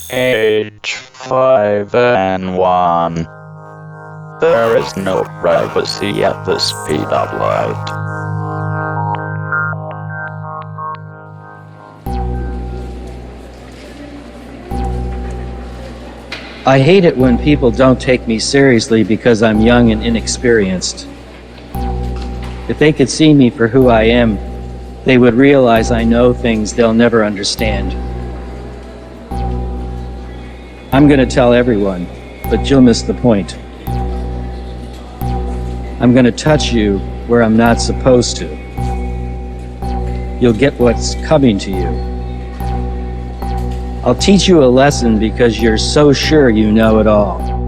H5N1. There is no privacy at the speed of light. I hate it when people don't take me seriously because I'm young and inexperienced. If they could see me for who I am, they would realize I know things they'll never understand. I'm gonna tell everyone, but you'll miss the point. I'm gonna touch you where I'm not supposed to. You'll get what's coming to you. I'll teach you a lesson because you're so sure you know it all.